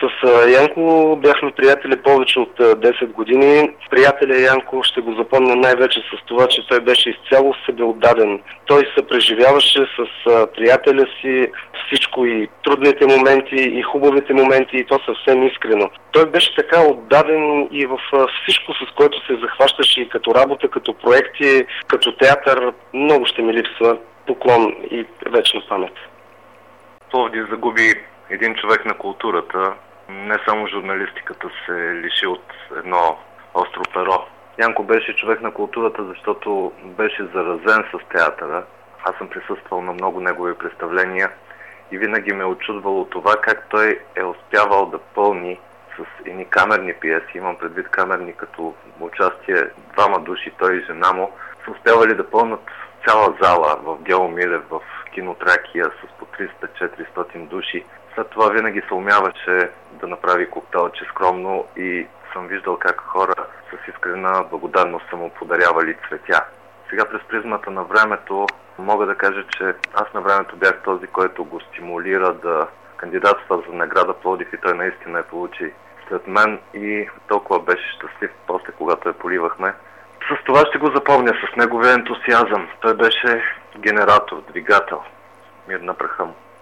С Янко бяхме приятели повече от 10 години. Приятеля Янко ще го запомня най-вече с това, че той беше изцяло себеотдаден. Той се преживяваше с приятеля си всичко, и трудните моменти, и хубавите моменти, и то съвсем искрено. Той беше така отдаден и в всичко, с което се захващаше, и като работа, като проекти, като театър. Много ще ми липсва. Поклон и вечна памет. Пловдив загуби един човек на културата. Не само журналистиката се лиши от едно остро перо. Янко беше човек на културата, защото беше заразен с театъра. Аз съм присъствал на много негови представления и винаги ме е очудвало това как той е успявал да пълни с едни камерни пиеси, имам предвид камерни като участие двама души, той и жена му, са успявали да пълнат цяла зала в Гео Милев, в кино Тракия с по 300-400 души. След това винаги се умяваше да направи коктейлче скромно и съм виждал как хора с искрена благодарност са му подарявали цветя. Сега през призмата на времето мога да кажа, че аз на времето бях този, който го стимулира да кандидатства за награда Пловдив и той наистина я получи след мен и толкова беше щастлив после, когато я поливахме. С това ще го запомня, с неговия ентусиазъм. Той беше генератор, двигател. Мир на праха му.